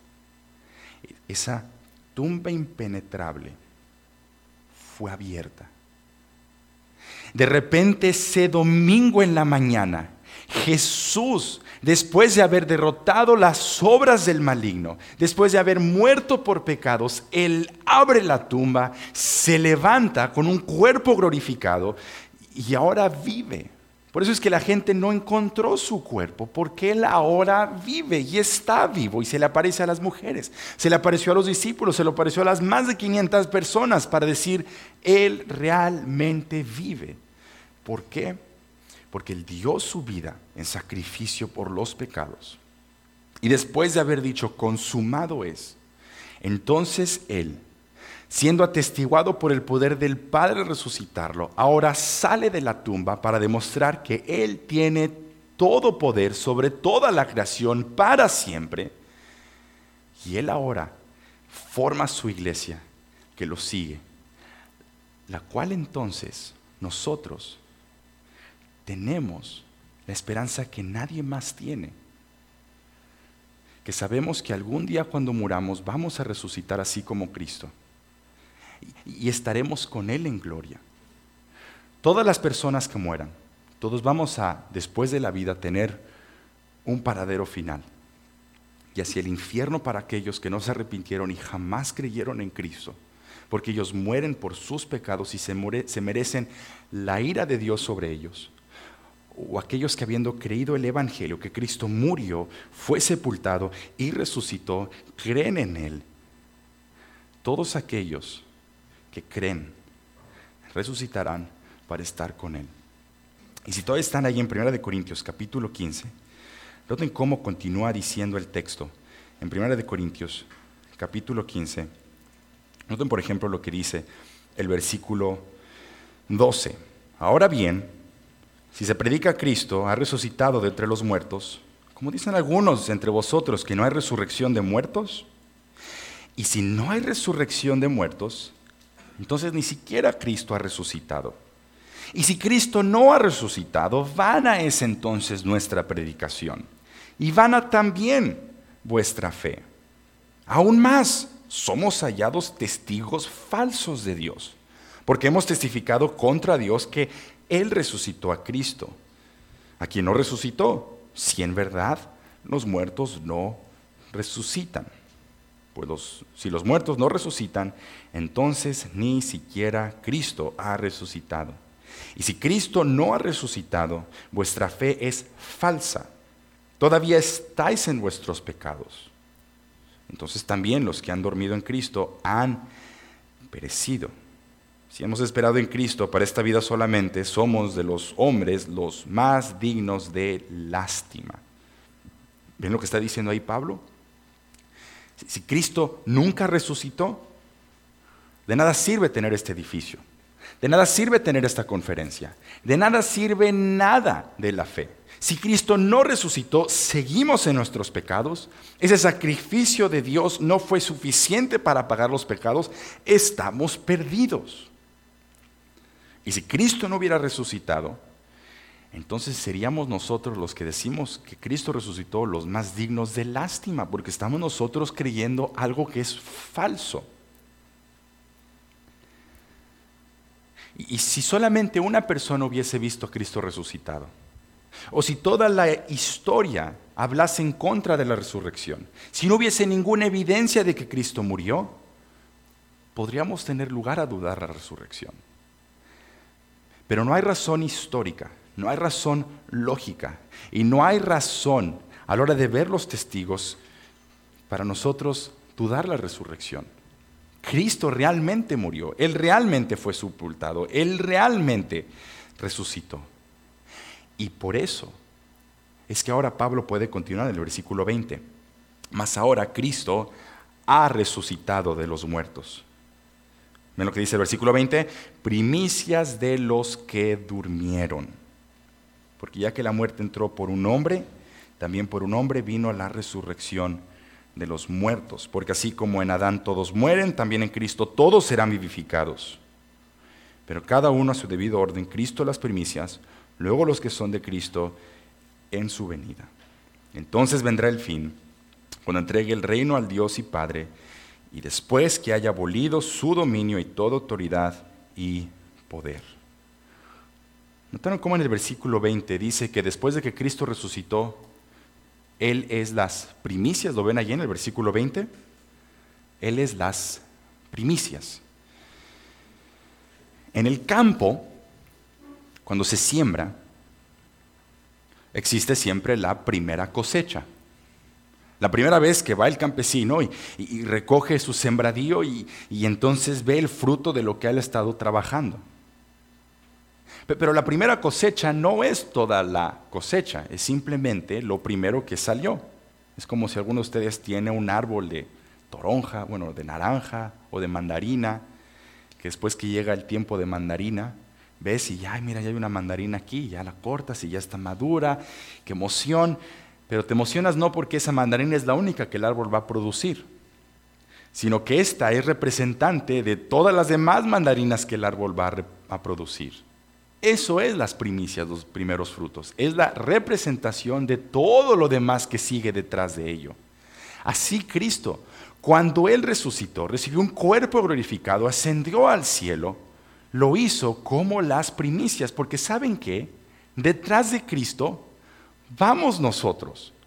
Speaker 1: esa tumba impenetrable fue abierta. De repente ese domingo en la mañana, Jesús, después de haber derrotado las obras del maligno, después de haber muerto por pecados, Él abre la tumba, se levanta con un cuerpo glorificado y ahora vive. Por eso es que la gente no encontró su cuerpo, porque Él ahora vive y está vivo y se le aparece a las mujeres, se le apareció a los discípulos, se le apareció a las más de 500 personas para decir, Él realmente vive. ¿Por qué? Porque Él dio su vida en sacrificio por los pecados. Y después de haber dicho, consumado es, entonces Él, siendo atestiguado por el poder del Padre al resucitarlo, ahora sale de la tumba para demostrar que Él tiene todo poder sobre toda la creación para siempre. Y Él ahora forma su iglesia que lo sigue, la cual entonces nosotros tenemos la esperanza que nadie más tiene. Que sabemos que algún día cuando muramos vamos a resucitar así como Cristo. Y estaremos con Él en gloria. Todas las personas que mueran, todos vamos a, después de la vida, tener un paradero final, y hacia el infierno para aquellos que no se arrepintieron y jamás creyeron en Cristo, porque ellos mueren por sus pecados y se merecen la ira de Dios sobre ellos. O aquellos que habiendo creído el Evangelio, que Cristo murió, fue sepultado y resucitó, creen en Él. Todos aquellos que creen resucitarán para estar con Él. Y si todavía están ahí en 1 Corintios capítulo 15, noten cómo continúa diciendo el texto. En 1 Corintios capítulo 15, noten por ejemplo lo que dice el versículo 12. Ahora bien, si se predica a Cristo ha resucitado de entre los muertos, como dicen algunos entre vosotros que no hay resurrección de muertos, y si no hay resurrección de muertos, entonces ni siquiera Cristo ha resucitado. Y si Cristo no ha resucitado, vana es entonces nuestra predicación, y vana también vuestra fe. Aún más, somos hallados testigos falsos de Dios, porque hemos testificado contra Dios que Él resucitó a Cristo, a quien no resucitó, si en verdad los muertos no resucitan. Pues si los muertos no resucitan, entonces ni siquiera Cristo ha resucitado. Y si Cristo no ha resucitado, vuestra fe es falsa. Todavía estáis en vuestros pecados. Entonces también los que han dormido en Cristo han perecido. Si hemos esperado en Cristo para esta vida solamente, somos de los hombres los más dignos de lástima. ¿Ven lo que está diciendo ahí Pablo? Si Cristo nunca resucitó, de nada sirve tener este edificio, de nada sirve tener esta conferencia, de nada sirve nada de la fe. Si Cristo no resucitó, seguimos en nuestros pecados, ese sacrificio de Dios no fue suficiente para pagar los pecados, estamos perdidos. Y si Cristo no hubiera resucitado, entonces seríamos nosotros los que decimos que Cristo resucitó los más dignos de lástima, porque estamos nosotros creyendo algo que es falso. Y si solamente una persona hubiese visto a Cristo resucitado, o si toda la historia hablase en contra de la resurrección, si no hubiese ninguna evidencia de que Cristo murió, podríamos tener lugar a dudar la resurrección. Pero no hay razón histórica, no hay razón lógica y no hay razón a la hora de ver los testigos para nosotros dudar la resurrección. Cristo realmente murió, Él realmente fue sepultado, Él realmente resucitó. Y por eso es que ahora Pablo puede continuar en el versículo 20. Mas ahora Cristo ha resucitado de los muertos. ¿Ven lo que dice el versículo 20? Primicias de los que durmieron. Porque ya que la muerte entró por un hombre, también por un hombre vino la resurrección de los muertos. Porque así como en Adán todos mueren, también en Cristo todos serán vivificados. Pero cada uno a su debido orden, Cristo las primicias, luego los que son de Cristo en su venida. Entonces vendrá el fin, cuando entregue el reino al Dios y Padre, y después que haya abolido su dominio y toda autoridad y poder. ¿Notaron cómo en el versículo 20 dice que después de que Cristo resucitó, Él es las primicias? ¿Lo ven allí en el versículo 20? Él es las primicias. En el campo, cuando se siembra, existe siempre la primera cosecha. La primera vez que va el campesino y recoge su sembradío y entonces ve el fruto de lo que él ha estado trabajando. Pero la primera cosecha no es toda la cosecha, es simplemente lo primero que salió. Es como si alguno de ustedes tiene un árbol de toronja, bueno, de naranja o de mandarina, que después que llega el tiempo de mandarina, ves y ya, mira, ya hay una mandarina aquí, ya la cortas y ya está madura, qué emoción. Pero te emocionas no porque esa mandarina es la única que el árbol va a producir, sino que esta es representante de todas las demás mandarinas que el árbol va a producir. Eso es las primicias, los primeros frutos. Es la representación de todo lo demás que sigue detrás de ello. Así Cristo, cuando Él resucitó, recibió un cuerpo glorificado, ascendió al cielo, lo hizo como las primicias, porque ¿saben qué? Detrás de Cristo vamos nosotros.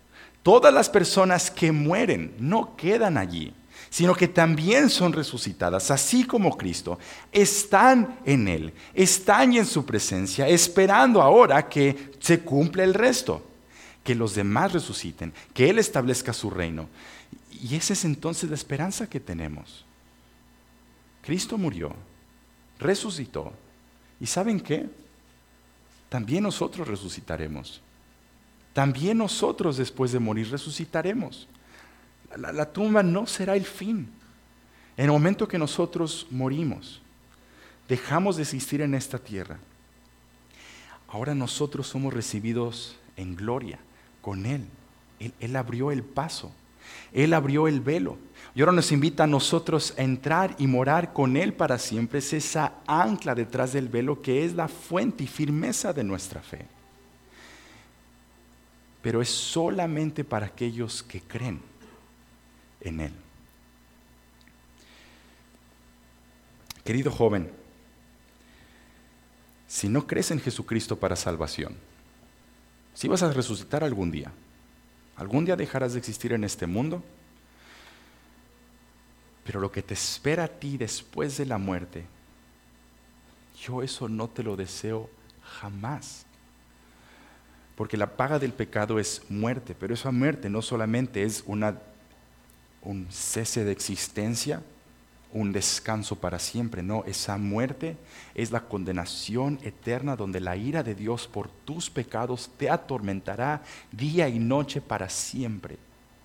Speaker 1: Todas las personas que mueren no quedan allí, sino que también son resucitadas, así como Cristo. Están en Él, están en su presencia, esperando ahora que se cumpla el resto, que los demás resuciten, que Él establezca su reino. Y esa es entonces la esperanza que tenemos. Cristo murió, resucitó, y ¿saben qué? También nosotros resucitaremos. También nosotros después de morir resucitaremos. La tumba no será el fin. En el momento que nosotros morimos, dejamos de existir en esta tierra. Ahora nosotros somos recibidos en gloria con Él. Él abrió el paso. Él abrió el velo. Y ahora nos invita a nosotros a entrar y morar con Él para siempre. Es esa ancla detrás del velo que es la fuente y firmeza de nuestra fe. Pero es solamente para aquellos que creen en Él. Querido joven, si no crees en Jesucristo para salvación, si vas a resucitar algún día dejarás de existir en este mundo, pero lo que te espera a ti después de la muerte, yo eso no te lo deseo jamás. Porque la paga del pecado es muerte, pero esa muerte no solamente es un cese de existencia, un descanso para siempre, no, esa muerte es la condenación eterna donde la ira de Dios por tus pecados te atormentará día y noche para siempre.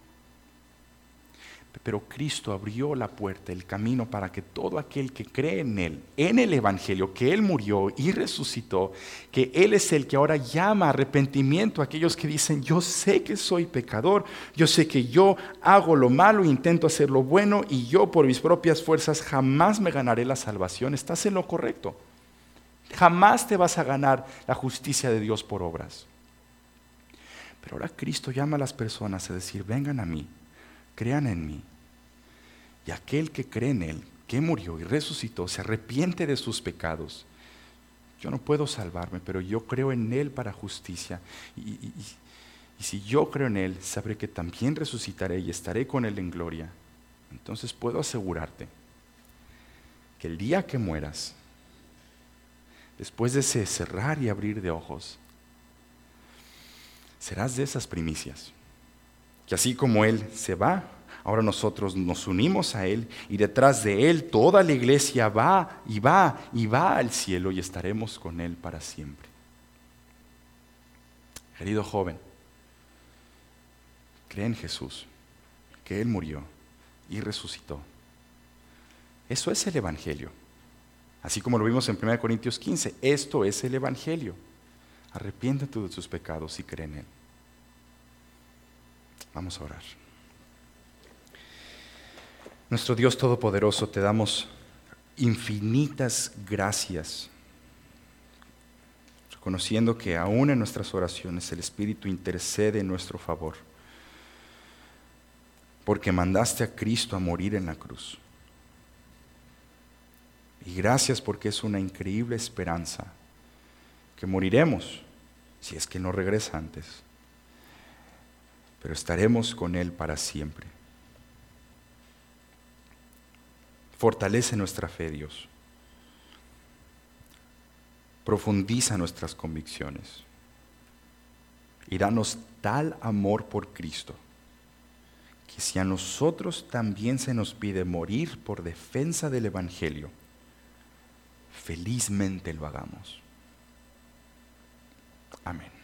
Speaker 1: Pero Cristo abrió la puerta, el camino para que todo aquel que cree en Él, en el Evangelio, que Él murió y resucitó, que Él es el que ahora llama a arrepentimiento a aquellos que dicen, yo sé que soy pecador, yo sé que yo hago lo malo, intento hacer lo bueno y yo por mis propias fuerzas jamás me ganaré la salvación. Estás en lo correcto. Jamás te vas a ganar la justicia de Dios por obras. Pero ahora Cristo llama a las personas a decir, vengan a mí. Crean en mí. Y aquel que cree en Él, que murió y resucitó, se arrepiente de sus pecados. Yo no puedo salvarme, pero yo creo en Él para justicia. Y si yo creo en Él, sabré que también resucitaré y estaré con Él en gloria. Entonces puedo asegurarte que el día que mueras, después de ese cerrar y abrir de ojos, serás de esas primicias. Que así como Él se va, ahora nosotros nos unimos a Él y detrás de Él toda la iglesia va y va y va al cielo y estaremos con Él para siempre. Querido joven, cree en Jesús, que Él murió y resucitó. Eso es el Evangelio. Así como lo vimos en 1 Corintios 15, esto es el Evangelio. Arrepiéntete de tus pecados y cree en Él. Vamos a orar. Nuestro Dios Todopoderoso, te damos infinitas gracias, reconociendo que aún en nuestras oraciones el Espíritu intercede en nuestro favor, porque mandaste a Cristo a morir en la cruz. Y gracias porque es una increíble esperanza, que moriremos si es que no regresa antes, pero estaremos con Él para siempre. Fortalece nuestra fe, Dios. Profundiza nuestras convicciones y danos tal amor por Cristo, que si a nosotros también se nos pide morir por defensa del Evangelio, felizmente lo hagamos. Amén.